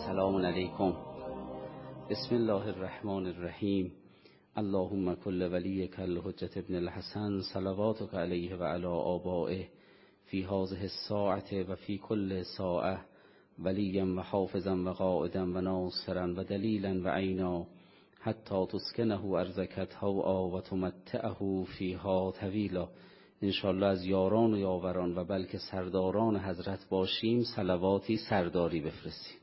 سلام علیکم. بسم الله الرحمن الرحیم. اللهم کل ولیک الحجة ابن الحسن صلواتک علیه و علی آبائه فی هذه الساعة و فی کل ساعة ولیا و حافظا و قائدا و ناصرا و دلیلا و عینا حتی تسکنه ارضک طوعا و تمتعه فیها طویلا. انشاءالله از یاران و یاوران و بلکه سرداران حضرت باشیم صلواتی سرداری بفرستیم.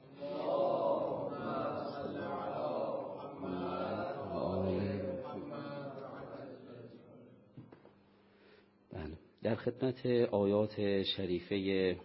در خدمت آیات شریفه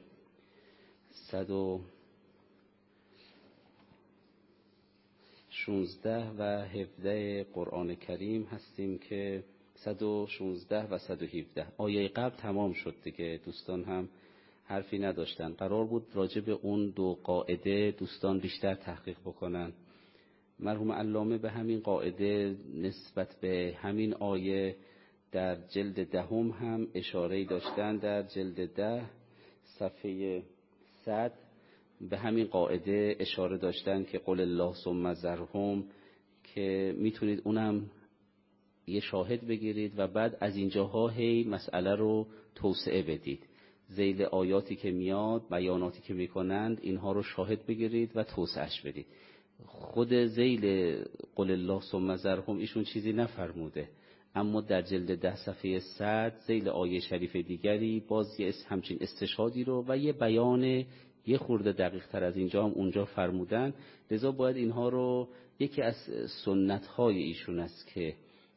116 و 17 قرآن کریم هستیم که 116 و 117 آیه قبل تمام شد دیگه، دوستان هم حرفی نداشتن. قرار بود راجع به اون دو قاعده دوستان بیشتر تحقیق بکنن. مرحوم علامه به همین قاعده نسبت به همین آیه در جلد دهم هم اشاره داشتن. در جلد 10 صفحه 100 به همین قاعده اشاره داشتن که قل الله ثم ذرهم، که میتونید اونم یه شاهد بگیرید و بعد از اینجاها هی مسئله رو توسعه بدید. ذیل آیاتی که میاد، بیاناتی که میکنند، اینها رو شاهد بگیرید و توسعهش بدید. خود ذیل قل الله ثم ذرهم ایشون چیزی نفرموده، اما در جلد 10 صفحه 100 ذیل آیه شریف دیگری باز یه همچین استشهادی رو و یه بیان یه خورده دقیق تر از اینجا هم اونجا فرمودن. لذا باید اینها رو، یکی از سنت های ایشون است که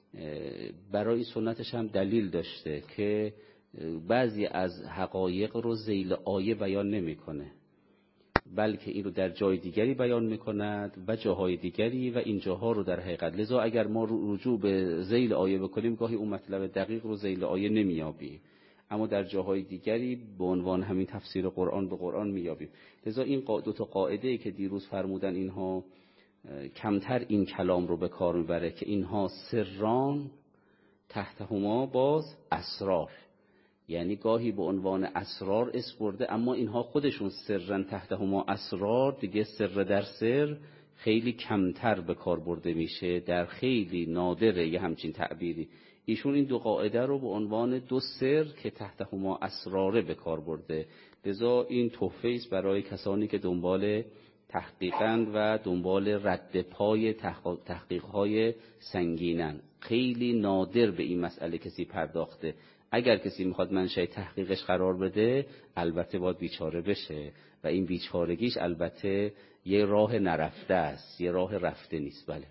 برای سنتش هم دلیل داشته که بعضی از حقایق رو ذیل آیه بیان نمیکنه، بلکه این رو در جای دیگری بیان میکند و جاهای دیگری و این جاها رو در حقیقت. لذا اگر ما رجوع به ذیل آیه بکنیم گاهی اون مطلب دقیق رو ذیل آیه نمیابیم، اما در جاهای دیگری به عنوان همین تفسیر قرآن به قرآن میابیم. لذا این دو تا قاعده که دیروز فرمودن اینها کمتر این کلام رو به کار میبره که اینها سران تحتهما باز اسرار، یعنی گاهی به عنوان اسرار اسم برده اما اینها خودشون سرن تحتهما اسرار، دیگه سر در سر خیلی کمتر به کار برده میشه، در خیلی نادره یه همچین تعبیری. ایشون این دو قاعده رو به عنوان دو سر که تحتهما اسراره به کار برده. لذا این تحفه است برای کسانی که دنبال تحقیقاً و دنبال رد پای تحقیق‌های سنگینن. خیلی نادر به این مسئله کسی پرداخته. اگر کسی میخواد منشأ تحقیقش قرار بده البته باید بیچاره بشه و این بیچارگیش البته یه راه نرفته است، یه راه رفته نیست. بله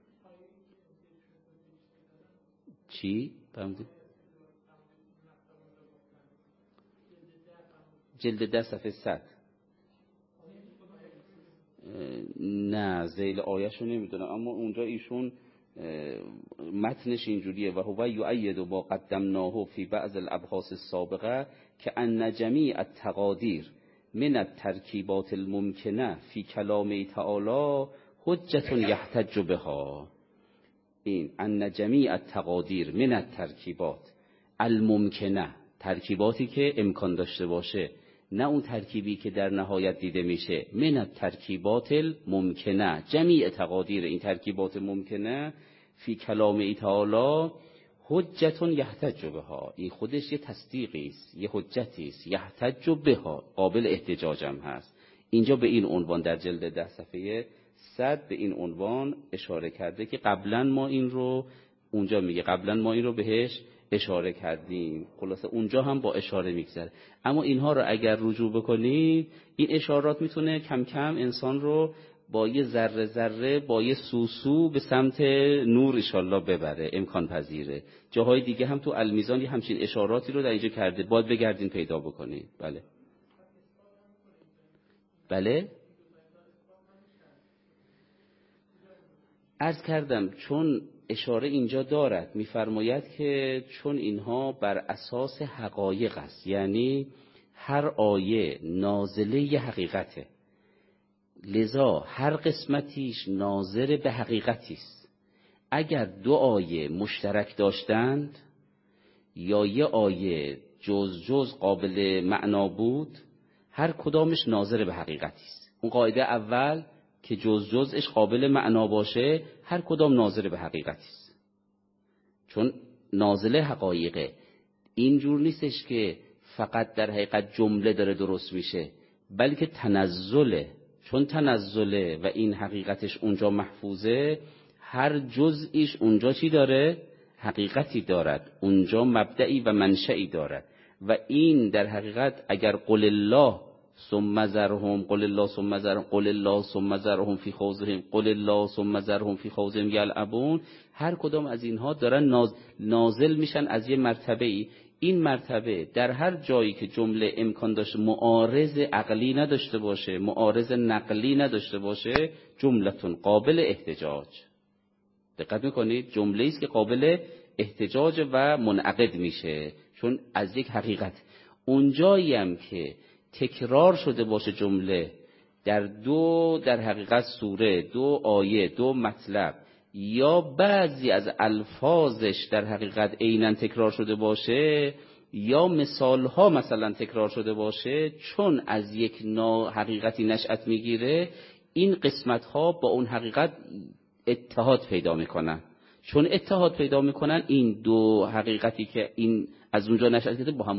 چی؟ فهمیدی؟ جلد 10 صفحه 100. نه ذیل آیه‌شو نمیدونم، اما اونجا ایشون متنش اینجوریه و هو یؤید با قدمناه فی بعض الابحاث السابقه که ان جمیع التقادیر من الترکیبات الممکنه فی کلام تعالی حجة یحتج بها. این ان جمیع التقادیر من الترکیبات الممکنه، ترکیباتی که امکان داشته باشه، نه اون ترکیبی که در نهایت دیده میشه. من الترکیبات الممکنه، جمیع تقادیر این ترکیبات ممکنه فی کلام تعالی حجة یحتج بها، این خودش یه تصدیقی است، یه حجتی است. یحتج بها، قابل احتجاج هم هست. اینجا به این عنوان در جلد 10 صفحه 100 به این عنوان اشاره کرده که قبلا ما این رو، اونجا میگه قبلا ما این رو بهش اشاره کردیم. خلاصه اونجا هم با اشاره میگذره. اما اینها رو اگر رجوع بکنید این اشارات میتونه کم کم انسان رو با یه ذره ذره، با یه سوسو به سمت نور انشالله ببره، امکان پذیره. جاهای دیگه هم تو المیزان یه همچین اشاراتی رو در اینجا کرده، باید بگردین پیدا بکنید. بله بله عرض کردم چون اشاره اینجا دارد، میفرماید که چون اینها بر اساس حقایق است، یعنی هر آیه نازله ی حقیقته، لذا هر قسمتیش ناظر به حقیقتی است. اگر دو آیه مشترک داشتند یا یه آیه جز قابل معنا بود، هر کدامش ناظر به حقیقتی است. اون قاعده اول که جزش قابل معنا باشه، هر کدام ناظر به حقیقتی است. چون نازل حقایقه، اینجور نیستش که فقط در حقیقت جمله داره درست میشه، بلکه تنزله. چون تنزله و این حقیقتش اونجا محفوظه، هر جزئیش اونجا چی داره؟ حقیقتی دارد، اونجا مبدئی و منشئی دارد. و این در حقیقت اگر قل الله ثم ذرهم، قل الله ثم ذرهم، قل الله ثم ذرهم فی خوضهم، قل الله ثم ذرهم فی خوضهم یلعبون، هر کدام از اینها دارن نازل میشن از یه مرتبه ای. این مرتبه در هر جایی که جمله امکان داشته معارض عقلی نداشته باشه، معارض نقلی نداشته باشه، جملتون قابل احتجاج. دقت میکنید؟ جمله است که قابل احتجاج و منعقد میشه، چون از یک حقیقت. اونجایی هم که تکرار شده باشه جمله در حقیقت سوره، دو آیه، دو مطلب، یا بعضی از الفاظش در حقیقت عیناً تکرار شده باشه، یا مثالها مثلا تکرار شده باشه، چون از یک حقیقتی نشأت میگیره، این قسمتها با اون حقیقت اتحاد پیدا میکنن. چون اتحاد پیدا میکنن، این دو حقیقتی که این از اونجا نشأت گرفته با هم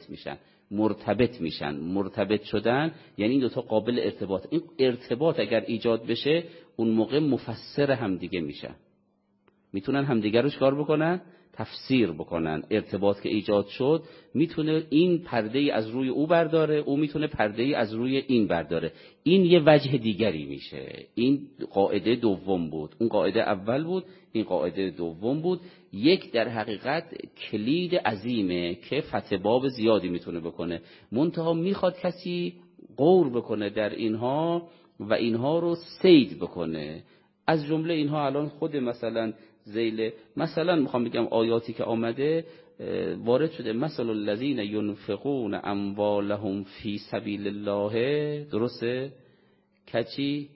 مرتبط میشن. مرتبط شدن یعنی این دوتا قابل ارتباط. این ارتباط اگر ایجاد بشه، اون موقع مفسر همدیگه میشن، میتونن همدیگه رو چکار بکنن؟ تفسیر بکنن. ارتباط که ایجاد شد، میتونه این پرده ای از روی او برداره، او میتونه پرده ای از روی این برداره. این یه وجه دیگری میشه. این قاعده دوم بود، اون قاعده اول بود، این قاعده دوم بود. یک در حقیقت کلید عظیمه که فتح باب زیادی میتونه بکنه، منتها میخواد کسی غور بکنه در اینها و اینها رو صید بکنه. از جمله اینها الان خود مثلا ذیل، مثلا میخوام بگم آیاتی که آمده وارد شده، مثل الذین ینفقون اموالهم فی سبیل الله، درسته؟ کچی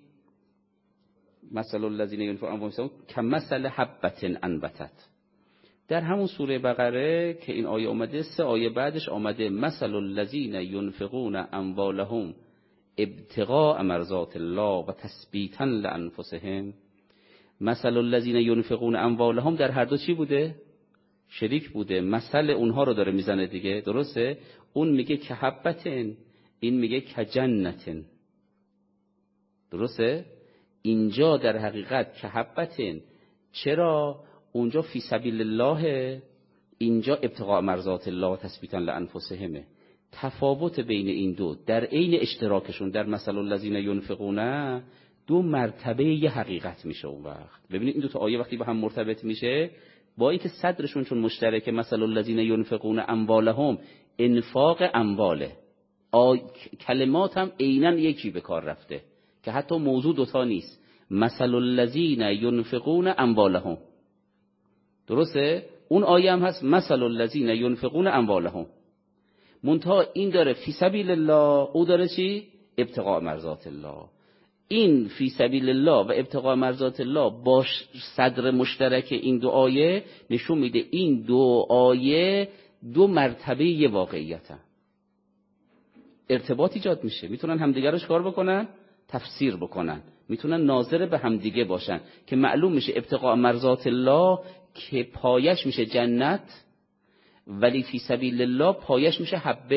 مثل الذین ینفقون اموالهم کمثل حبة انبتت. در همون سوره بقره که این آیه آمده، 3 آیه بعدش آمده مثل الذین ینفقون اموالهم ابتغاء مرضات الله و تثبیتا لانفسهم. مثل الذین ینفقون اموالهم در هر دو چی بوده؟ شریک بوده. مثل اونها رو داره میزنه دیگه، درسته؟ اون میگه که حبتن، این میگه که جنتن، درسته؟ اینجا در حقیقت که حبتن، چرا؟ اونجا فی سبیل الله، اینجا ابتغاء مرضات الله و تثبیتا لانفسهم. تفاوت بین این دو در عین اشتراکشون در مثل الذین ینفقون، دو مرتبه یه حقیقت میشه. اون وقت ببینید این دو تا آیه وقتی با هم مرتبط میشه، با اینکه صدرشون چون مشترکه، مثل الذین ینفقون اموالهم، انفاق امواله، کلمات هم عیناً یکی به کار رفته که حتی موضوع دوتا نیست. مثل الذین ینفقون اموالهم، درسته؟ اون آیه هم هست مثل الذین ینفقون اموالهم، منتها این داره فی سبیل الله، او داره چی؟ ابتغاء مرضات الله. این فی سبیل الله و ابتغاء مرضات الله با صدر مشترک این دو آیه نشون میده این دو آیه دو مرتبه یه واقعیتن. ارتباط ایجاد میشه، میتونن همدیگه رو کار بکنن، تفسیر بکنن، میتونن ناظر به همدیگه باشن که معلوم میشه ابتغاء مرضات الله که پایش میشه جنت، ولی فی سبیل الله پایش میشه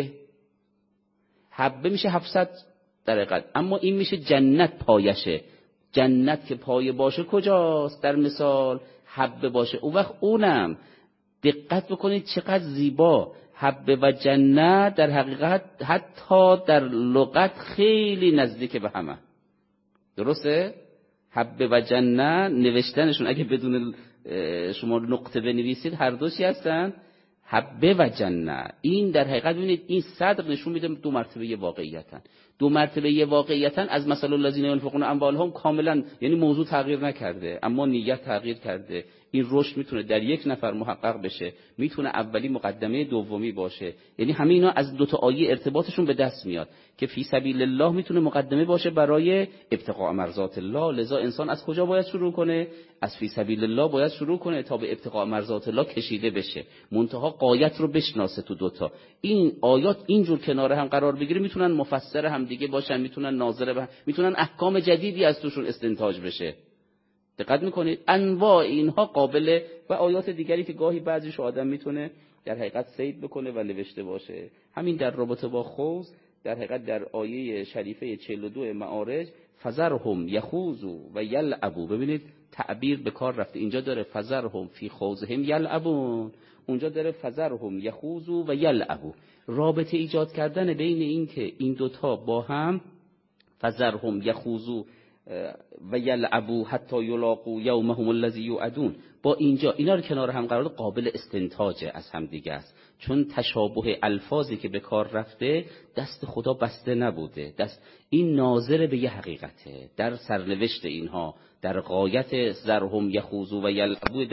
حبه میشه 700 در حقیقت، اما این میشه جنت پایشه. جنت که پایه باشه کجاست؟ در مثال حبه باشه. اون وقت اونم دقت بکنید چقدر زیبا، حبه و جنت در حقیقت حتی در لغت خیلی نزدیک به همه، درسته؟ حبه و جنت نوشتنشون اگه بدون شما نقطه بنویسید هر دوشی هستن، حبه و جنت. این در حقیقت ببینید این صدر نشون میده دو مرتبه واقعیتن. دو مرتبه واقعیتن از مثل الذین ینفقون اموالهم کاملا، یعنی موضوع تغییر نکرده اما نیت تغییر کرده. این رشد میتونه در یک نفر محقق بشه، میتونه اولی مقدمه دومی باشه. یعنی همه اینا از دو تا آیه ارتباطشون به دست میاد که فی سبیل الله میتونه مقدمه باشه برای ابتغاء مرضات الله. لذا انسان از کجا باید شروع کنه؟ از فی سبیل الله باید شروع کنه تا به ابتغاء مرضات الله کشیده بشه، منتها غایت رو بشناسه. تو دوتا این آیات اینجور کنار هم قرار بگیره، میتونن مفسر هم همدیگه باشن، میتونن میتونن احکام جدیدی از توشون استنتاج بشه. دقت میکنید انواع اینها قابله و آیات دیگری که گاهی بعضیش آدم میتونه در حقیقت صید بکنه و نوشته باشه. همین در رابطه با خوض در حقیقت در آیه شریفه 42 معارج فذرهم یخوضوا و یلعبوا، ببینید تعبیر به کار رفته، اینجا داره فذرهم فی خوضهم یلعبون، اونجا داره فذرهم یخوضوا و یلعبوا. رابطه ایجاد کردن بین این که این دوتا با هم فذرهم یخوضوا و یلعبوا حتی یلاقوا یومهم الذی یوعدون، با اینجا اینا رو کنار هم قرار داد، قابل استنتاج از هم دیگه است، چون تشابه الفاظی که به کار رفته دست خدا بسته نبوده، این ناظر به یه حقیقته در سرنوشت اینها، در غایت ذرهم یخوضوا و یلعبوا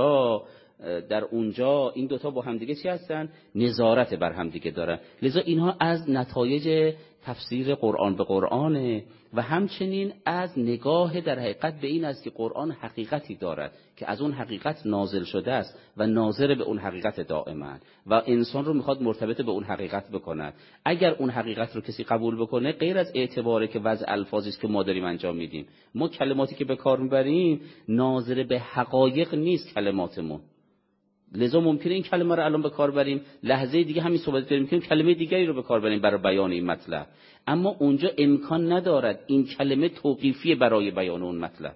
در اونجا این دوتا با همدیگه چی هستن؟ نظارت بر همدیگه دارن. لذا اینها از نتایج تفسیر قرآن به قرآنه و همچنین از نگاه در حقیقت به این است که قرآن حقیقتی دارد که از اون حقیقت نازل شده است و ناظر به اون حقیقت دائما و انسان رو میخواد مرتبط به اون حقیقت بکند. اگر اون حقیقت رو کسی قبول بکنه، غیر از اعتباره که وضع الفاظی است که ما داریم انجام میدیم، ما کلماتی که به کار میبریم ناظر به حقایق نیست کلماتمون. لذا ممکنه این کلمه رو الان به کار بریم، لحظه دیگه همین صحبت داریم که کلمه دیگری رو به کار بریم برای بیان این مطلب، اما اونجا امکان ندارد این کلمه توقیفی برای بیان اون مطلب،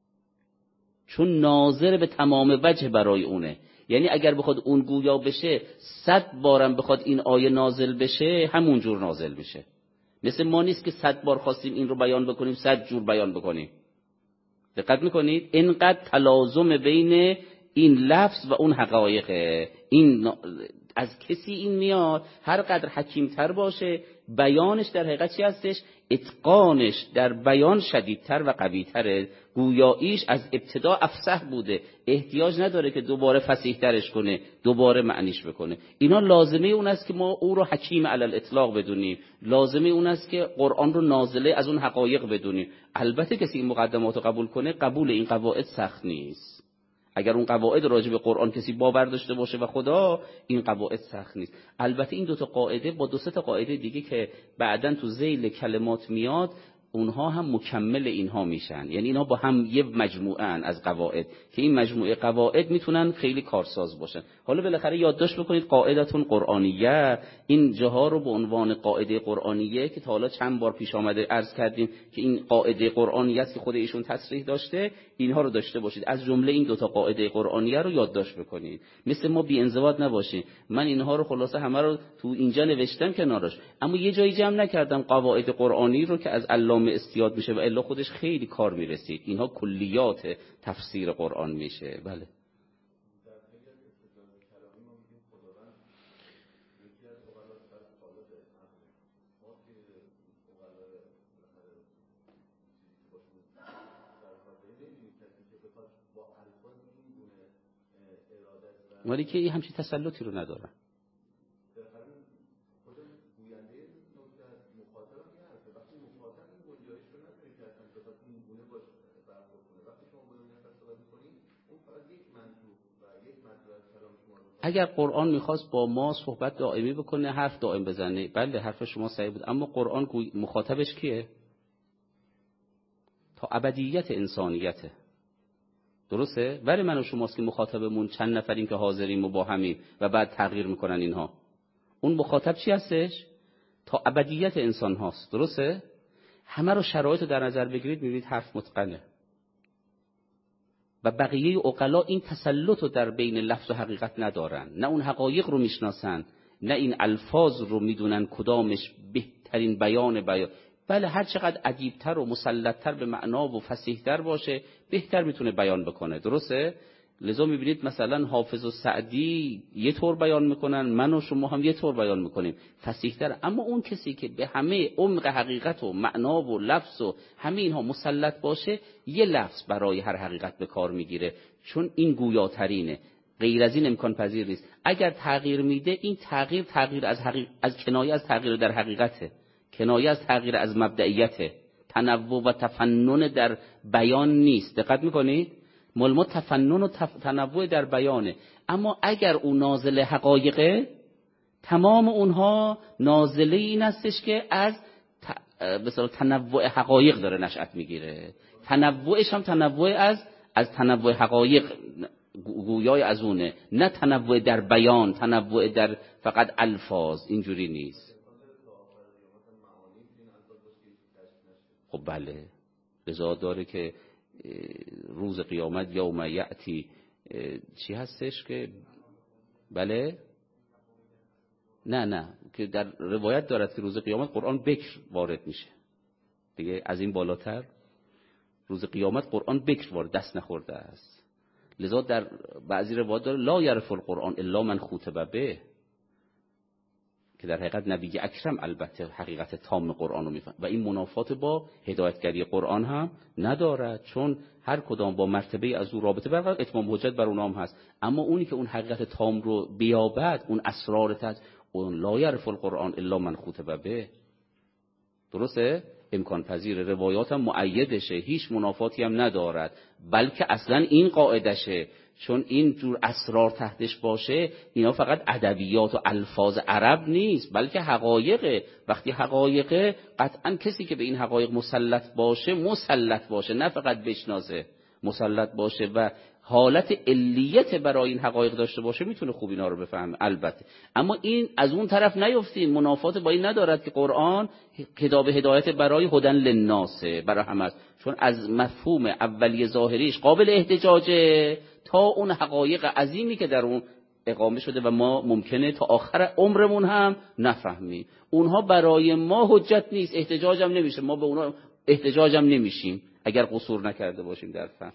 چون ناظر به تمام وجه برای اونه. یعنی اگر بخواد اون گویا بشه 100 بارم بخواد این آیه نازل بشه، همون جور نازل میشه. مثل ما نیست که 100 بار خواستیم این رو بیان بکنیم 100 جور بیان بکنیم. دقت میکنید اینقدر تلازم بین این لفظ و اون حقایقه. این از کسی این میاد هر قدر حکیمتر باشه، بیانش در حقیقت چی هستش؟ اتقانش در بیان شدیدتر و قویتره، گویاییش از ابتدا افصح بوده، احتیاج نداره که دوباره فصیح ترش کنه، دوباره معنیش بکنه. اینا لازمه اون است که ما او رو حکیم علی الاطلاق بدونیم، لازمه اون است که قرآن رو نازله از اون حقایق بدونیم. البته کسی این مقدمات رو قبول کنه، قبول این قواعد سخت نیست. اگر اون قواعد راجع به قرآن کسی باور داشته باشه و خدا، این قواعد سخت نیست. البته این دو تا قاعده با دو سه تا قاعده دیگه که بعداً تو ذیل کلمات میاد، اونها هم مکمل اینها میشن. یعنی اینها با هم یه مجموعه ان از قواعد که این مجموعه قواعد میتونن خیلی کارساز باشن. حالا بالاخره یادداشت بکنید قاعدتون قرآنیه، این جاها رو به عنوان قاعده قرآنیه که تا حالا چند بار پیش آمده عرض کردیم که این قاعده قرآنیه است که خود ایشون تصریح داشته، اینها رو داشته باشید. از جمله این دو تا قاعده قرآنیه رو یادداشت بکنید. مثل ما بی انضباط نباشید. من اینها رو خلاصه همه رو تو اینجا نوشتم کنارش، اما یه جایی جمع نکردم قواعد قرآنی رو که از علامه استیاد میشه و الا خودش خیلی کار میرسید. اینها کلیات تفسیر قرآن میشه. بله. ولی که این همچین تسلطی رو ندارن. اگر قرآن میخواست با ما صحبت دائمی بکنه، حرف دائم بزنه، بله حرف شما صحیح بود، اما قرآن مخاطبش کیه؟ تا ابدیت انسانیته. درسته؟ ولی من و شماست که مخاطبمون چند نفریم که حاضریم و با همیم و بعد تغییر میکنن اینها. اون مخاطب چی هستش؟ تا ابدیت انسان هاست. درسته؟ همه رو شرایط رو در نظر بگیرید میبینید حرف متقنه و بقیه عقلا این تسلط رو در بین لفظ و حقیقت ندارن، نه اون حقایق رو میشناسن، نه این الفاظ رو میدونن کدامش بهترین بیان. بله هر چقدر ادیبتر و مسلطتر به معنا و فصیحتر باشه بهتر میتونه بیان بکنه. درسته؟ لذا میبینید مثلا حافظ و سعدی یه طور بیان میکنن، من و شما هم یه طور بیان میکنیم فصیحتر، اما اون کسی که به همه عمق حقیقت و معنا و لفظ و همه اینها مسلط باشه، یه لفظ برای هر حقیقت به کار میگیره، چون این گویاترینه، غیر از این امکان پذیر نیست. اگر تغییر میده، این تغییر از کنایه از تغییر در حقیقته، کنایه از تغییر از مبدئیته، تنوع و تفنن در بیان نیست. دقت میکنید؟ ما تفنن و تنوع در بیانه، اما اگر اون نازل حقایقه، تمام اونها نازله این استش که از به اصطلاح تنوع حقایق داره نشأت میگیره. تنوعش هم تنوع از تنوع حقایق گویای از اونه، نه تنوع در بیان، تنوع در فقط الفاظ. اینجوری نیست. خب بله، رضا داره که روز قیامت یوم یأتی چی هستش که بله نه که در روایت دارد که روز قیامت قرآن بکر وارد میشه دیگه. از این بالاتر روز قیامت قرآن بکر وارد دست نخورده است. لذا در بعضی روایات داره لا یعرف القرآن الا من خوتب به، که در حقیقت نبی اکرم البته حقیقت تام قرآن رو میفهم و این منافات با هدایتگری قرآن هم ندارد، چون هر کدام با مرتبه از او رابطه برقرار، اتمام حجت بر اونام هست. اما اونی که اون حقیقت تام رو بیابد، اون اسرار تج، اون لا یعرف القرآن الا من خوتب به. درسته؟ امکان پذیر. روایات هم مؤیدشه، هیچ منافاتی هم ندارد، بلکه اصلا این قاعدشه، چون این جور اسرار تحتش باشه اینا فقط ادبیات و الفاظ عرب نیست، بلکه حقایقه. وقتی حقایقه قطعا کسی که به این حقایق مسلط باشه نه فقط بشناسه، مسلط باشه و حالت علیت برای این حقایق داشته باشه، میتونه خوب اینا رو بفهمه البته. اما این از اون طرف نیفتیم، منافات با این ندارد که قرآن کتاب هدایت برای هدن للناسه، برای همه است، چون از مفهوم اولیه ظاهریش قابل احتجاجه تا اون حقایق عظیمی که در اون اقامه شده و ما ممکنه تا آخر عمرمون هم نفهمیم. اونها برای ما حجت نیست، احتجاج هم نمیشه، ما به اونها احتجاج هم نمیشیم اگر قصور نکرده باشیم در فهم.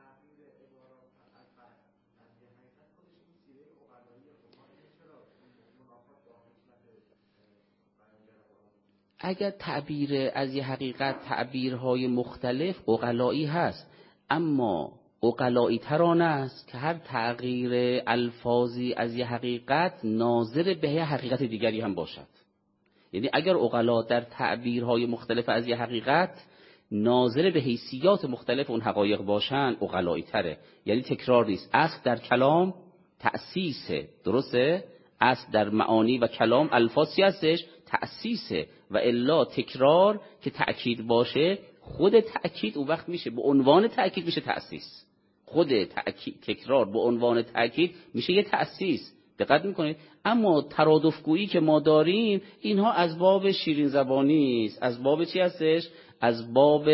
اگر تعبیر از یه حقیقت تعبیرهای مختلف عقلایی هست، اما عقلایی تران است که هر تغییر الفاظی از یه حقیقت ناظر به یه حقیقت دیگری هم باشد. یعنی اگر عقلا در تعبیرهای مختلف از یه حقیقت ناظر به حیثیات مختلف اون حقایق باشن، عقلایی تره. یعنی تکرار نیست، اصل در کلام تأسیسه. درسته؟ اصل در معانی و کلام الفاظی هستش تأسیسه، و الا تکرار که تأکید باشه، خود تأکید اون وقت میشه به عنوان تأکید میشه تأسیس. خود تکرار به عنوان تأکید میشه یه تأسیس. دقت میکنید؟ اما ترادفگویی که ما داریم اینها از باب شیرین زبانی است. از باب چی هستش؟ از باب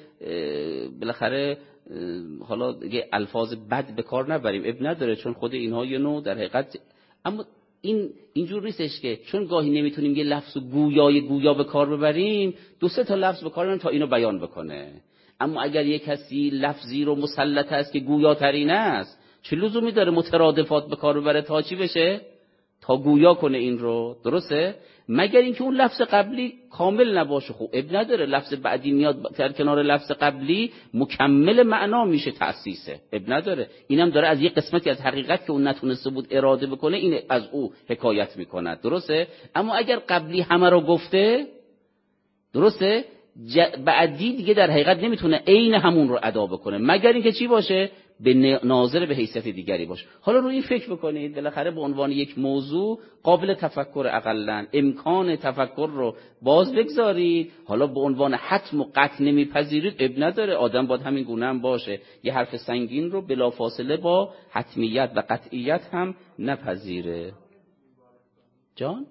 بالاخره حالا دیگه الفاظ بد به کار نبریم، اب نداره، چون خود اینها یه نوع در حقیقت. اما اینجور نیستش که چون گاهی نمیتونیم یه لفظ گویا به کار ببریم، دو سه تا لفظ به کار ببریم تا اینو بیان بکنه. اما اگر یک کسی لفظی رو مسلط است که گویاترین است، چه لزومی داره مترادفات به کار ببره تا چی بشه؟ تا گویا کنه این رو. درسته؟ مگر اینکه اون لفظ قبلی کامل نباشه. خوب اب نداره، لفظ بعدی میاد در کنار لفظ قبلی مکمل معنا میشه تأسیسه، اب نداره. اینم داره از یک قسمتی از حقیقت که اون نتونسته بود اراده بکنه این از او حکایت میکند. درسته؟ اما اگر قبلی همه رو گفته، درسته، بعدی دیگه در حقیقت نمیتونه عین همون رو ادا بکنه، مگر اینکه چی باشه؟ به ناظر به حیثیت دیگری باشه. حالا روی این فکر بکنید، بالاخره به عنوان یک موضوع قابل تفکر، اقلن امکان تفکر رو باز بگذارید. حالا به عنوان حتم و قطع نمیپذیرید، اب نداره، آدم باید همین گونه هم باشه. یه حرف سنگین رو بلافاصله با حتمیت و قطعیت هم نپذیره. جان؟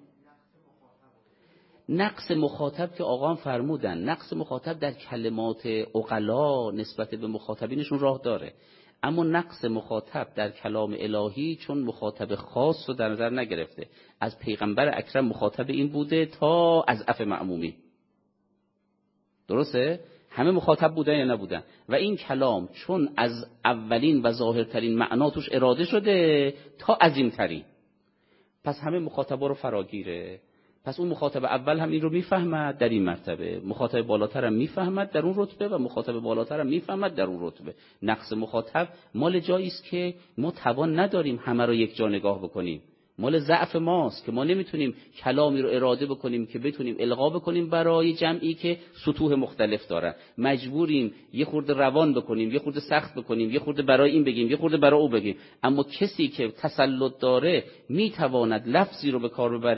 نقص مخاطب که آقا فرمودن، نقص مخاطب در کلمات عقلا نسبت به مخاطبینشون راه داره، اما نقص مخاطب در کلام الهی چون مخاطب خاص رو در نظر نگرفته. از پیغمبر اکرم مخاطب این بوده تا از اضعف معمومی. درسته؟ همه مخاطب بودن یا نبودن؟ و این کلام چون از اولین و ظاهرترین معنا توش اراده شده تا عظیمترین، پس همه مخاطبا رو فراگیره. پس اون مخاطب اول هم این رو میفهمد در این مرتبه، مخاطب بالاتر هم میفهمد در اون رتبه و مخاطب بالاتر هم میفهمد در اون رتبه. نقص مخاطب مال جایی است که ما توان نداریم همه رو یک جا نگاه بکنیم، مال ضعف ماست که ما نمیتونیم کلامی رو اراده بکنیم که بتونیم القا بکنیم برای جمعی که سطوح مختلف دارن. مجبوریم یه خورده روان بکنیم، یه خورده سخت بکنیم، یه خورده برای این بگیم، یه خورده برای او بگیم. اما کسی که تسلط داره میتواند لفظی رو به کار ببره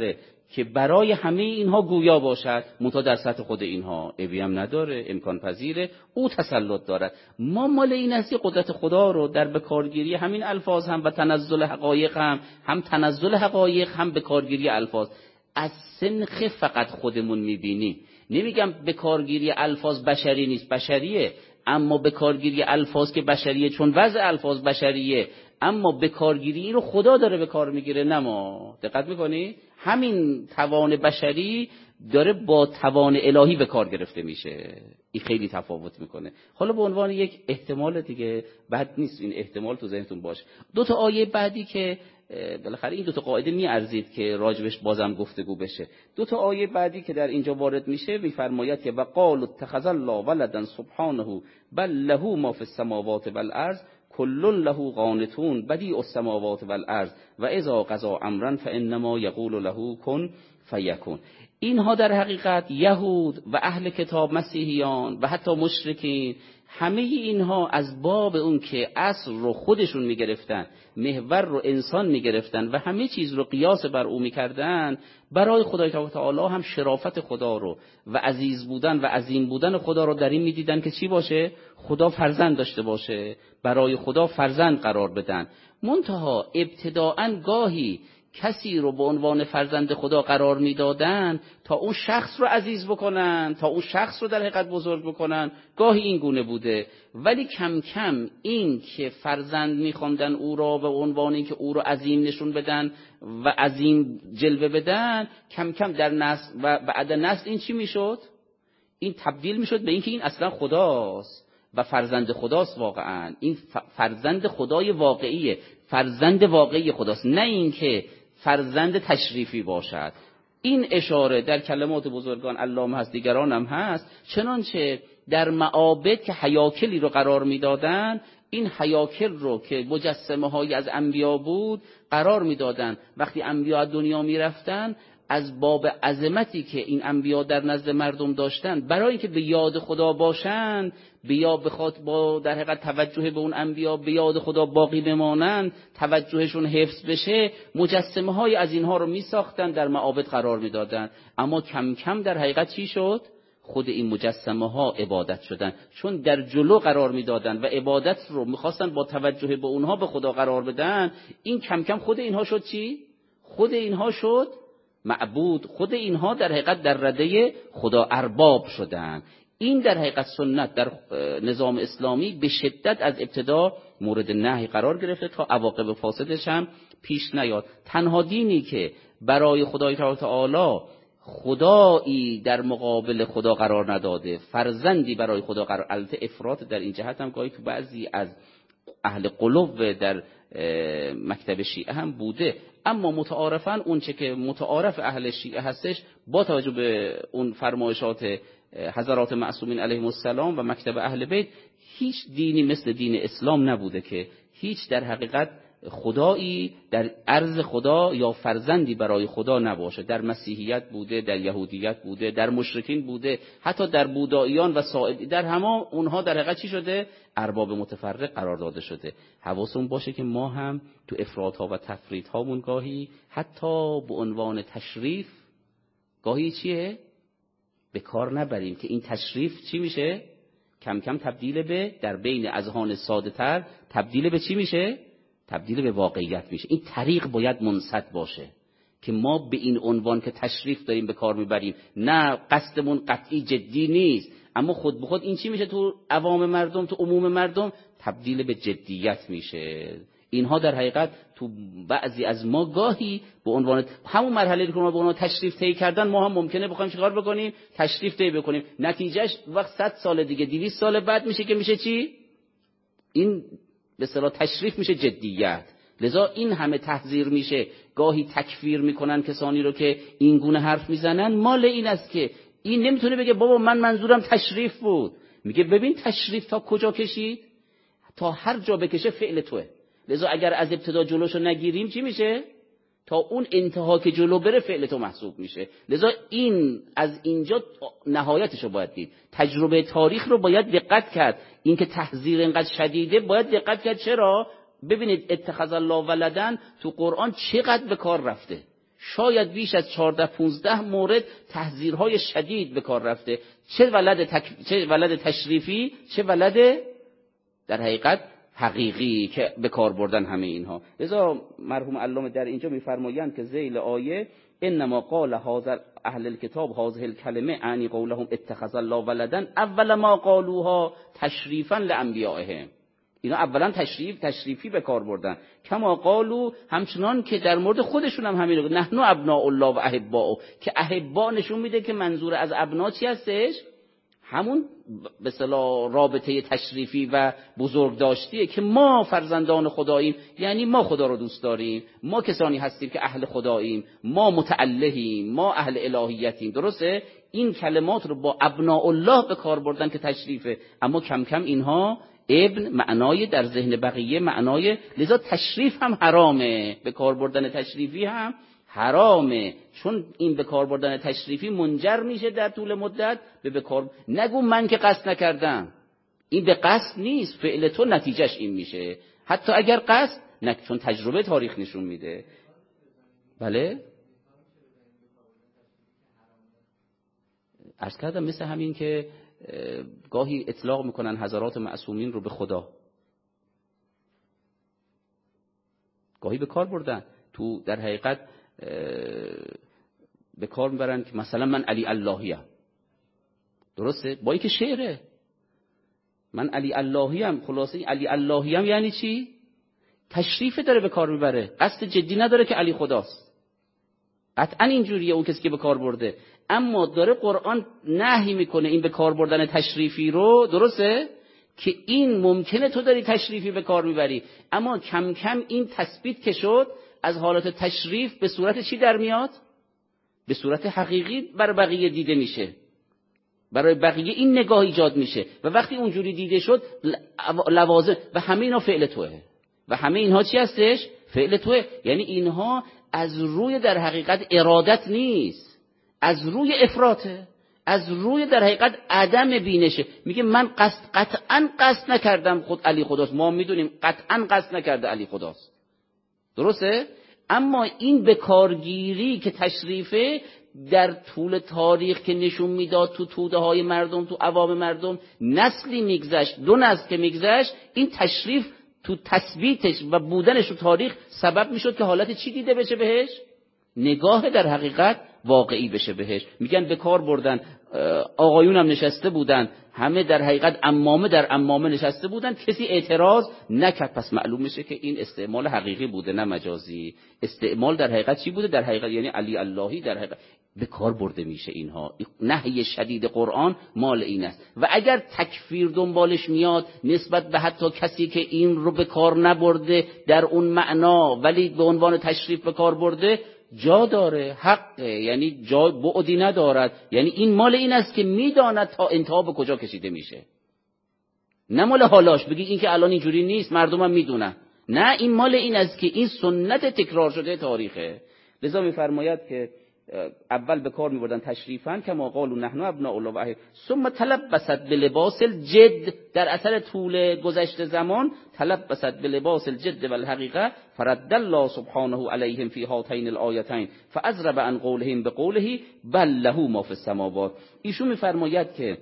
که برای همه اینها گویا باشد، منتها در سطح خود اینها عیبی هم نداره، امکان پذیره، او تسلط دارد. ما مال این است که قدرت خدا رو در بکارگیری همین الفاظ هم و تنزل حقایق هم تنزل حقایق هم بکارگیری الفاظ از سنخ فقط خودمون میبینیم. نمیگم بکارگیری الفاظ بشری نیست، بشریه، اما بکارگیری الفاظ که بشریه چون وضع الفاظ بشریه، اما بکارگیری این رو خدا داره به کار میگیره نه ما. دقت میکنی؟ همین توان بشری داره با توان الهی به کار گرفته میشه. این خیلی تفاوت میکنه. حالا به عنوان یک احتمال دیگه، بد نیست این احتمال تو ذهنتون باشه. دو تا آیه بعدی که بالاخره این دو تا قاعده میارزید که راجبش بازم گفتگو بشه. دو تا آیه بعدی که در اینجا وارد میشه میفرماید که وقال اتخذ الله ولدا سبحانه بل له ما فی السماوات والارض کل له قانتون بدیع السماوات والارض و اذا قضا امرا فانما یقول له کن فیکون. اینها در حقیقت یهود و اهل کتاب مسیحیان و حتی مشرکین، همه اینها از باب اون که اصل رو خودشون میگرفتن، محور رو انسان میگرفتن و همه چیز رو قیاس بر او میکردن، برای خدای تعالی هم شرافت خدا رو و عزیز بودن و عظیم بودن خدا رو در این میدیدن که چی باشه؟ خدا فرزند داشته باشه، برای خدا فرزند قرار بدن. منتها ابتداءً گاهی کسی رو به عنوان فرزند خدا قرار میدادن تا اون شخص رو عزیز بکنن، تا اون شخص رو در حقیقت بزرگ بکنن. گاهی این گونه بوده، ولی کم کم این که فرزند میخواندن او را به عنوان این که او رو عظیم نشون بدن و عظیم جلوه بدن، کم کم در نسل و بعد نسل این چی میشد؟ این تبدیل میشد به این که این اصلا خداست و فرزند خداست. واقعا این فرزند خدای واقعیه، فرزند واقعی خداست، نه این که فرزند تشریفی باشد. این اشاره در کلمات بزرگان علامه هست، دیگران هم هست، چنانچه در معابد که هیاکلی رو قرار میدادن، این هیاکل رو که مجسمه های از انبیا بود قرار میدادن. وقتی انبیا از دنیا میرفتن، از باب عظمتی که این انبیا در نزد مردم داشتن، برای اینکه به یاد خدا باشند، بخاطر با در حقیقت توجه به اون انبیا به یاد خدا باقی بمانند، توجهشون حفظ بشه، مجسمه های از اینها رو می ساختن، در معابد قرار می دادن. اما کم کم در حقیقت چی شد؟ خود این مجسمه ها عبادت شدن، چون در جلو قرار می دادن و عبادت رو می خواستن با توجه به اونها به خدا قرار بدن. این کم کم خود اینها شد چی؟ خود اینها شد معبود، خود اینها در حقیقت در رده خدا ارباب شدن. این در حقیقت سنت در نظام اسلامی به شدت از ابتدا مورد نهی قرار گرفته تا عواقب فاسدش هم پیش نیاد. تنها دینی که برای خدای تعالی خدایی در مقابل خدا قرار نداده، فرزندی برای خدا قرار، البته افراط در این جهت هم گاهی تو بعضی از اهل قلوب در مکتب شیعه هم بوده، اما متعارفاً اون چه که متعارف اهل شیعه هستش، با توجه به اون فرمایشات حضرات معصومین علیهم السلام و مکتب اهل بیت، هیچ دینی مثل دین اسلام نبوده که هیچ در حقیقت خدایی در عرض خدا یا فرزندی برای خدا نباشه. در مسیحیت بوده، در یهودیت بوده، در مشرکین بوده، حتی در بوداییان و ساید، در همه اونها در حقیقت چی شده؟ ارباب متفرق قرار داده شده. حواسون باشه که ما هم تو افراط ها و تفرید هامون گاهی حتی به عنوان تشریف گاهی چیه؟ به کار نبریم که این تشریف چی میشه؟ کم کم تبدیل به در بین اذهان ساده تر تبدیل به چی میشه؟ تبدیل به واقعیت میشه. این طریق باید منصت باشه که ما به این عنوان که تشریف داریم به کار میبریم، نه قصدمون قطعی جدی نیست، اما خود به خود این چی میشه؟ تو عوام مردم، تو عموم مردم تبدیل به جدیت میشه. اینها در حقیقت تو بعضی از ما گاهی به عنوان همون مرحله که ما به عنوان تشریف طی کردن، ما هم ممکنه بخوایم چیکار بکنیم؟ تشریف طی بکنیم. نتیجهش وقت 100 سال دیگه 200 سال بعد میشه که میشه چی؟ این به اصطلاح تشریف میشه جدیت. لذا این همه تحذیر میشه، گاهی تکفیر میکنن کسانی رو که این گونه حرف میزنن. مال این است که این نمیتونه بگه بابا من منظورم تشریف بود. میگه ببین تشریف تا کجا کشید؟ تا هر جا بکشه فعل توه. لذا اگر از ابتدا جلوشو نگیریم چی میشه؟ تا اون انتها که جلو بره فعل تو محسوب میشه. لذا این از اینجا نهایتشو باید دید. تجربه تاریخ رو باید دقت کرد. این که تحذیر اینقدر شدیده باید دقت کرد. چرا؟ ببینید اتخذ الله ولدن تو قرآن چقدر به کار رفته. شاید بیش از 14-15 مورد تحذیرهای شدید به کار رفته، چه ولد تشریفی، چه ولد در حقیقت حقیقی که به کار بردن همه اینها. لذا مرحوم علامه در اینجا میفرمایند که ذیل آیه انما قال هذا اهل الكتاب هذه الكلمه عنی قولهم اتخذ الله ولدا اول ما قالوها تشریفا لانبیائهم. اینا اولا تشریفی به کار بردن، کما قالو، همچنان که در مورد خودشون هم همین رو نحنو ابناء الله و احباؤه، که احبا نشون میده که منظور از ابنا چی هستش؟ همون به اصطلاح رابطه تشریفی و بزرگ داشتیه که ما فرزندان خداییم، یعنی ما خدا رو دوست داریم، ما کسانی هستیم که اهل خداییم، ما متعلهیم، ما اهل الهیتیم. درسته؟ این کلمات رو با ابناء الله به کار بردن که تشریفه، اما کم کم اینها ابن معنای در ذهن بقیه معنای، لذا تشریف هم حرامه، به کار بردن تشریفی هم حرامه، چون این به کار بردن تشریفی منجر میشه در طول مدت به کار. نگو من که قصد نکردم، این به قصد نیست، فعل تو نتیجهش این میشه، حتی اگر قصد چون تجربه تاریخ نشون میده. بله عرض کردم مثل همین که گاهی اطلاق میکنن حضرات معصومین رو به خدا، گاهی به کار بردن، تو در حقیقت به کار میبرن که مثلا من علی اللهیم. درسته؟ با اینکه شعره، من علی اللهیم، خلاصه علی اللهیم یعنی چی؟ تشریف داره به کار میبره، قصد جدی نداره که علی خداست. قطعا اینجوریه اون کسی که به کار برده، اما داره قرآن نهی میکنه این به کار بردن تشریفی رو. درسته؟ که این ممکنه تو داری تشریفی به کار میبری، اما کم کم این تثبیت که شد از حالت تشریف به صورت چی در میاد؟ به صورت حقیقی بر بقیه دیده میشه، برای بقیه این نگاه ایجاد میشه و وقتی اونجوری دیده شد لوازم و همه اینا فعل توه و همه اینها چی هستش؟ فعل توه. یعنی اینها از روی در حقیقت ارادت نیست، از روی افراطه، از روی در حقیقت عدم بینشه. میگه من قطعا قصد نکردم خود علی خداست، ما میدونیم قطعا قصد نکرده علی خداست. درسته؟ اما این به کارگیری که تشریفه در طول تاریخ که نشون میداد تو توده های مردم، تو عوام مردم، نسلی میگذشت، 2 نسل که میگذشت، این تشریف تو تثبیتش و بودنش تو تاریخ سبب میشد که حالت چی دیده بشه بهش؟ نگاه در حقیقت واقعی بشه بهش. میگن به کار بردن، آقایون هم نشسته بودن، همه در حقیقت عمامه در عمامه نشسته بودن، کسی اعتراض نکرد، پس معلوم میشه که این استعمال حقیقی بوده نه مجازی. استعمال در حقیقت چی بوده؟ در حقیقت یعنی علی اللهی در حقیقت به کار برده میشه. اینها نهی شدید قرآن مال این است. و اگر تکفیر دنبالش میاد نسبت به حتی کسی که این رو به کار نبرده در اون معنا ولی به عنوان تشریف به کار برده، جا داره، حقه، یعنی جا بعدی ندارد. یعنی این مال این است که میداند تا انتها به کجا کشیده میشه، نه مال حالاش بگی این که الان اینجوری نیست مردمم میدونن، نه، این مال این است که این سنت تکرار شده تاریخه. لذا میفرماید که اول به کار میبردن تشریفاً کما قالوا نحن ابناء الله و احباؤه ثم تلبست بلباس الجد، در اثر طول گذشت زمان تلبست بلباس الجد والحقیقه فرد الله سبحانه علیهم فی هاتین الآیتین فاضرب عن قولهم بقوله بل له ما فی السماوات. ایشون میفرماید که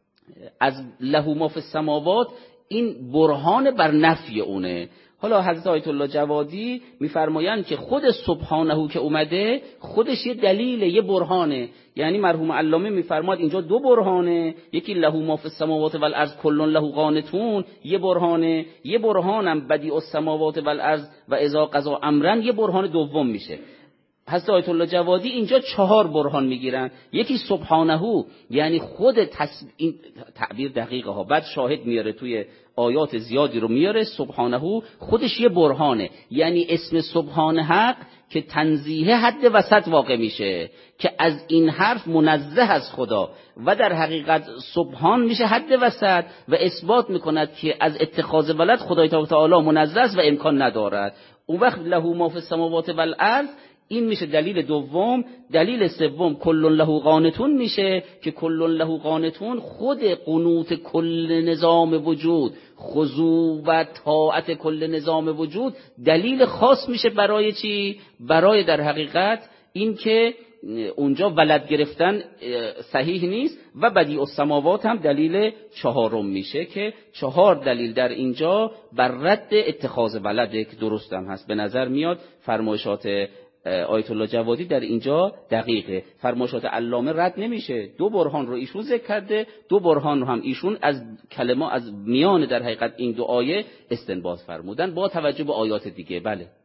از له ما فی السماوات این برهان بر نفی اونه. حالا حضرت آیت الله جوادی میفرمایند که خود سبحانه که اومده خودش یه دلیل، یه برهانه. یعنی مرحوم علامه میفرماد اینجا 2 برهانه، یکی له ما فی السماوات والارض کل له قانتون، یه برهانه، یه برهانم بدیع السماوات والارض و اذا قضا امرا، یه برهان دوم میشه. حضرت آیت الله جوادی اینجا 4 برهان میگیرن. یکی سبحانه، یعنی خود این تعبیر دقیقه ها، بعد شاهد میاره توی آیات زیادی رو میاره. سبحانه خودش یه برهانه، یعنی اسم سبحان حق که تنزیه حد وسط واقع میشه که از این حرف منزه از خدا و در حقیقت سبحان میشه حد وسط و اثبات میکند که از اتخاذ ولد خدای تعالی منزه است و امکان ندارد. اون وقت له ما فی السماوات والارض این میشه دلیل دوم. دلیل سوم کل له قانتون میشه که کل له قانتون خود قنوت کل نظام وجود، خضوع و طاعت کل نظام وجود دلیل خاص میشه برای چی؟ برای در حقیقت این که اونجا ولد گرفتن صحیح نیست و بدیع السماوات هم دلیل چهارم میشه که 4 دلیل در اینجا بر رد اتخاذ ولد که درست هم هست. به نظر میاد فرمایشات آیت الله جوادی در اینجا دقیقه، فرمایشات علامه رد نمیشه. 2 برهان رو ایشون ذکر کرده، 2 برهان رو هم ایشون از کلمه از میان در حقیقت این 2 آیه استنباط فرمودن با توجه به آیات دیگه.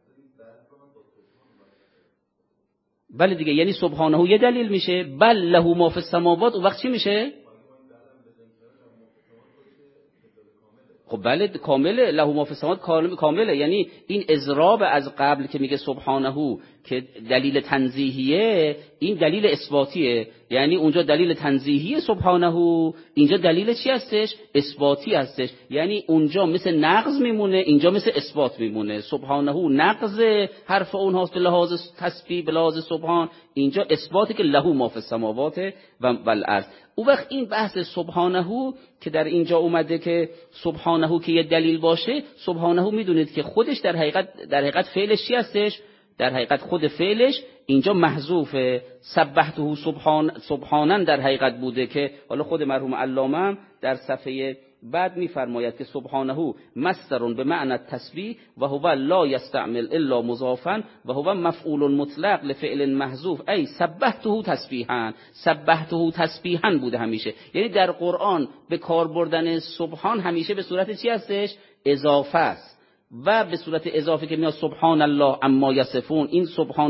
بله دیگه، یعنی سبحانه یه دلیل میشه، بل له ما فی السماوات، و وقت چی میشه؟ خب بله کامله، له ما فی السماوات کامله، یعنی این اضراب از قبل که میگه سبحانه که دلیل تنزیهیه، این دلیل اثباتیه، یعنی اونجا دلیل تنزیهی سبحانه، اینجا دلیل چی هستش؟ اثباتی هستش، یعنی اونجا مثل نقض میمونه، اینجا مثل اثبات میمونه. سبحانه نقض حرف اون هاست به لحاظ تسبیح، به لحاظ سبحان، اینجا اثباتی که له ما فی السماوات و الارض. اون وقت این بحث سبحانه که در اینجا اومده که سبحانه که یه دلیل باشه، سبحانه میدونید که خودش در حقیقت فعلش چی هستش؟ در حقیقت خود فعلش اینجا محذوفه، سبحته سبحانن در حقیقت بوده که حالا خود مرحوم علامه هم در صفحه بعد میفرماید که سبحانه مصدر به معنی التسبیح و هو لا یستعمل الا مضافا و هو مفعول مطلق لفعل محذوف، ای سبحته تسبیحا، سبحته تسبیحا بوده همیشه. یعنی در قرآن به کار بردن سبحان همیشه به صورت چی هستش؟ اضافه است، و به صورت اضافه که میاد سبحان الله اما یصفون، این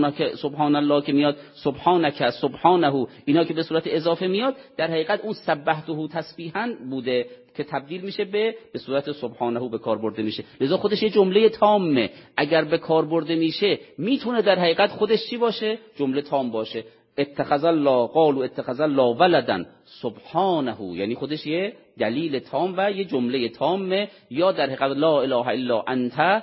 سبحان الله که میاد سبحانک سبحانه، اینا که به صورت اضافه میاد در حقیقت اون سبحته تسبیحا بوده که تبدیل میشه به صورت سبحانه به کار برده میشه. لذا خودش یه جمله تامه، اگر به کار برده میشه میتونه در حقیقت خودش چی باشه؟ جمله تام باشه. اتخذ الله، قالوا اتخذ الله ولدا سبحانه، یعنی خودش یه دلیل تام و یه جمله تامه. یا در حقیقت لا اله الا انت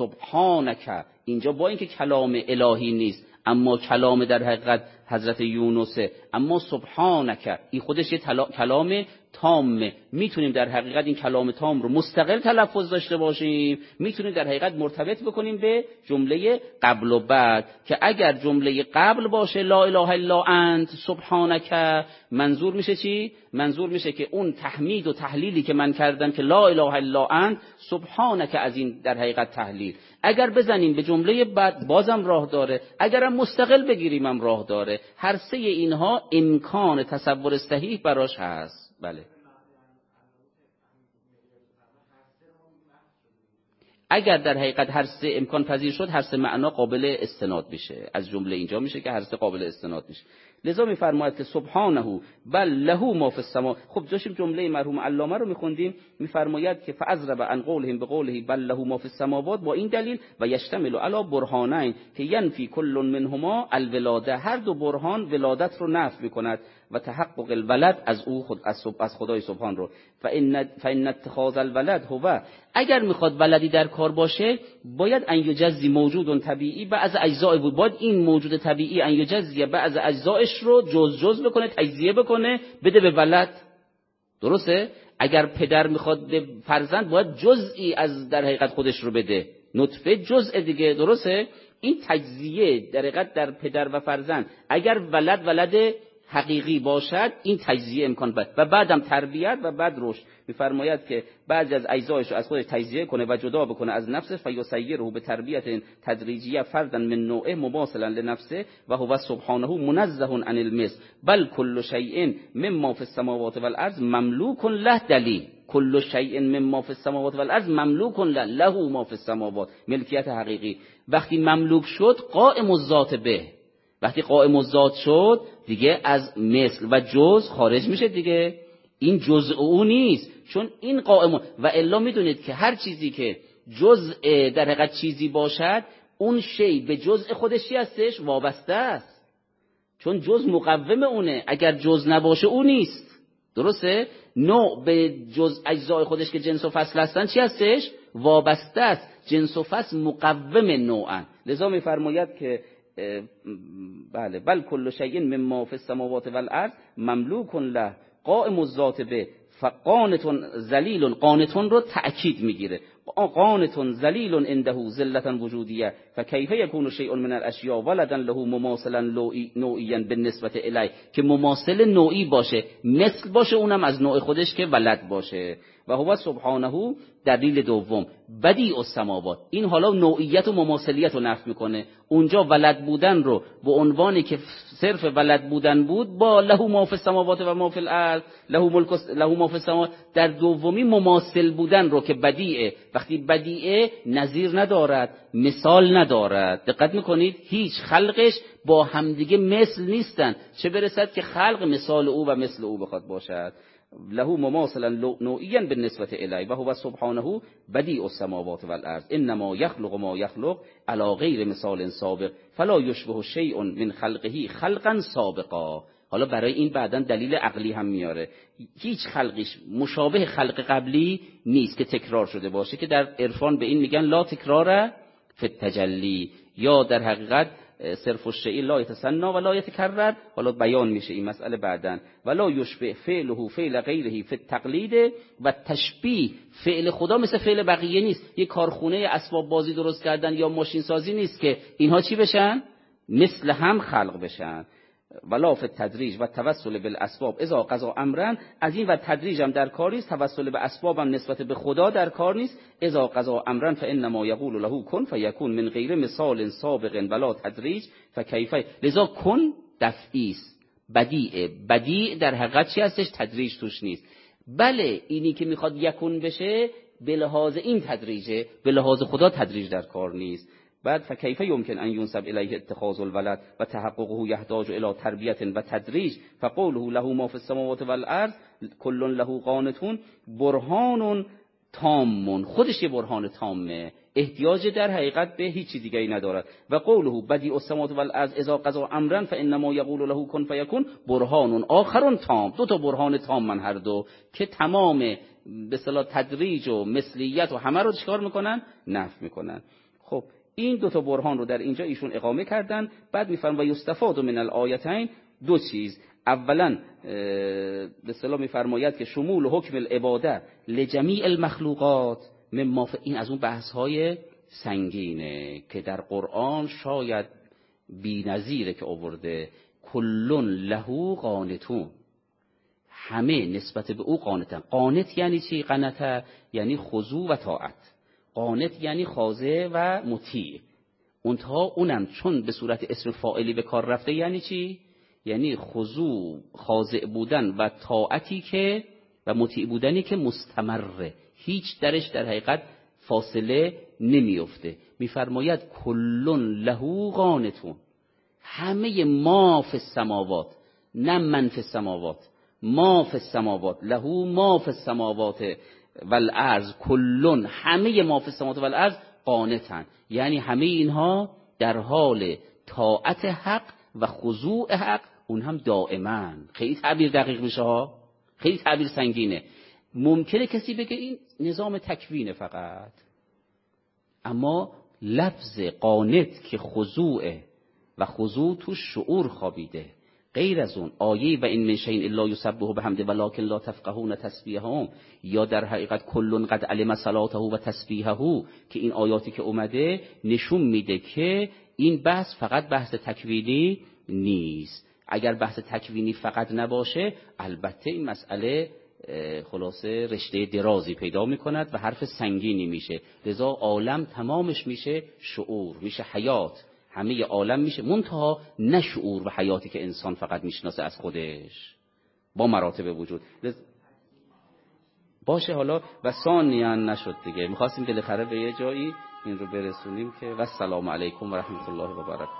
سبحانک، اینجا با اینکه کلام الهی نیست اما کلام در حقیقت حضرت یونسه، اما سبحانک این خودش یه کلام تامه. میتونیم در حقیقت این کلام تام رو مستقل تلفظ داشته باشیم، میتونیم در حقیقت مرتبط بکنیم به جمله قبل و بعد، که اگر جمله قبل باشه لا اله الا انت سبحانک، منظور میشه چی؟ منظور میشه که اون تحمید و تحلیلی که من کردم که لا اله الا انت سبحانک، از این در حقیقت تحلیل. اگر بزنیم به جمله بعد بازم راه داره، اگرم مستقل بگیریم هم راه داره. هر سه اینها امکان تصور صحیح براش هست. بله، اگر در حقیقت هر سه امکان پذیر شد، هر سه معنا قابل استناد میشه. از جمله اینجا میشه که هر سه قابل استناد میشه. لذا میفرماید که سبحانه بل له ما فی السماء. خب داشتیم جمله مرحوم علامه رو میخوندیم، میفرماید که فاضرب عن قولهم بقوله بل له ما فی السماوات، با این دلیل و یشتمل علی برهانین که ینفی کل منهما الولاده، هر 2 برهان ولادت رو نفی میکند و تحقق الولد از او از خدای سبحان رو. فان اتخاذ الولد هو، اگر میخواد ولدی در کار باشه باید ان یجزی موجود طبیعی بعض اجزاء بود، باید این موجود طبیعی ان یجزی بعض اجزایش رو جز بکنه، تجزیه بکنه، بده به ولد. درسته؟ اگر پدر میخواد به فرزند باید جزئی از در حقیقت خودش رو بده، نطفه جزء دیگه. درسته؟ این تجزیه در حقیقت در پدر و فرزند، اگر ولد حقیقی باشد این تجزیه امکان بد، و بعدم تربیت و بعد رشد. میفرماید که بعضی از اجزایش رو از خودش تجزیه کنه و جدا بکنه از نفسه، فیسیره به تربیت تدریجیه فردا من نوعه مماثلا لنفسه و هو سبحانه منزه عن المثل بل کل شیء مما فی السماوات والارض مملوک له. دلیل کل شیء مما فی السماوات والارض مملوک له ما فی السماوات، ملکیت حقیقی. وقتی مملوک شد قائم الذات به، وقتی قائم الذات شد دیگه از مثل و جز خارج میشه دیگه، این جزء او نیست، چون این قائم. و الا میدونید که هر چیزی که جزء در حقیقت چیزی باشد، اون شی به جزء خودش چی هستش؟ وابسته است، چون جز مقوم اونه، اگر جز نباشه او نیست. درسته؟ نوع به جز اجزای خودش که جنس و فصل هستن چی هستش؟ وابسته است. جنس و فصل مقوم نوعن. لذا میفرماید که بله بل کل شیء مما فی السماوات والارض مملوک له قائم الذات به، فقانتون ذلیل، قانتون رو تأکید میگیره. قانت ذلیل عنده ذلة وجودیه فکیف یکون شیء من الاشیاء ولدا له مماثلا نوعیا بالنسبه الیه، که مماثل نوعی باشه، مثل باشه، اونم از نوع خودش که ولد باشه. و هو سبحانه دلیل دوم بدیع السماوات. این حالا نوعیت و مماثلیت رو نفی میکنه. اونجا ولد بودن رو به عنوانی که صرف ولد بودن بود با له ما فی السماوات و ما فی الارض، له ما فی السماوات، در دومی مماثل بودن رو که بدیعه. وقتی بدیعه نظیر ندارد، مثال ندارد. دقت میکنید هیچ خلقش با همدیگه مثل نیستن، چه برسد که خلق مثال او و مثل او بخواد باشد. له مماثلا نوعیا بالنسبه الیه و هو سبحانه بدیع السماوات والارض انما یخلق ما یخلق علی غیر مثال سابق فلا یشبه شیء من خلقه خلقا سابقا. حالا برای این بعداً دلیل عقلی هم میاره. هیچ خلقش مشابه خلق قبلی نیست که تکرار شده باشه، که در عرفان به این میگن لا تکرار فی التجلی، یا در حقیقت صرف الشیء لا یتسنی و لا یتکرر. حالا بیان میشه این مسئله بعداً. ولا یشبه فعله فعل غیره فی التقلید و تشبیه فعل خدا مثل فعل بقیه نیست. یک کارخونه اسباب بازی درست کردن یا ماشین سازی نیست که اینها چی بشن؟ مثل هم خلق بشن. ولا فی التدریج و توسل بالاسباب اذا قضا امرا، از این و تدریج هم در کار نیست، توسل به اسباب هم نسبت به خدا در کار نیست. اذا قضا امرا فانما یقول له کن فیکون من غیر مثال سابق ولا تدریج فکیف. لذا کن دفعی است، بدیع در حقیقت چی هستش؟ تدریج توش نیست. بله اینی که میخواد یکون بشه به لحاظ این تدریجه، به لحاظ خدا تدریج در کار نیست. بعد فکیف یمکن ان ینسب الیه اتخاذ الولد و تحققه یحتاج الی تربیت و تدریج فقوله له ما فی السماوات والارض کل له قانتون برهان تام. خودش یه برهان تامه، احتیاج در حقیقت به هیچ چیز دیگه‌ای ندارد. و قوله بدیع السماوات والارض اذا قضا امرا فانما یقول له کن فیکون برهان آخر تام. دو تا برهان تام من هر دو که تمام به اصطلاح تدریج و مثلیت و همه رو چیکار میکنن؟ نفی میکنن. خب این دو تا برهان رو در اینجا ایشون اقامه کردن. بعد میفرمایند و یستفاد من الآیتین دو چیز. اولا به اصطلاح میفرماید که شمول حکم العباده لجمیع المخلوقات مما این از اون بحث های سنگینه که در قرآن شاید بی‌نظیره که آورده کلن له قانتون، همه نسبت به او قانتن. قانت یعنی چی؟ قنته یعنی خضوع و طاعت، قانت یعنی خاضع و مطیع. اونم چون به صورت اسم فاعلی به کار رفته یعنی چی؟ یعنی خضوع، خاضع بودن و طاعتی که و مطیع بودنی که مستمره، هیچ درش در حقیقت فاصله نمیفته. میفرماید کلن له قانتون، همه ما فی السماوات، نه من فی السماوات، ما فی السماوات، له ما فی السماوات والارض کلن، همه ما فی السماوات والارض قانتن، یعنی همه اینها در حال طاعت حق و خضوع حق، اون هم دائما. خیلی تعبیر دقیق میشه ها، خیلی تعبیر سنگینه. ممکنه کسی بگه این نظام تکوینه فقط، اما لفظ قانت که خضوعه و خضوع تو شعور خوابیده، غیر از اون آیه و این من شیء الا یسبح بحمده ولکن لا تفقهون تسبیحهم، یا در حقیقت کل قد علم صلاته و تسبیحه، که این آیاتی که اومده نشون میده که این بحث فقط بحث تکوینی نیست. اگر بحث تکوینی فقط نباشه البته این مسئله خلاصه رشته درازی پیدا میکند و حرف سنگینی میشه. لذا عالم تمامش میشه شعور، میشه حیات، همه عالم میشه منتها نه شعور و حیاتی که انسان فقط میشناسه از خودش با مراتب وجود. باشه حالا و ثانیاً نشد دیگه، میخواستیم بالاخره به یه جایی این رو برسونیم که و السلام علیکم و رحمت الله و برکاته.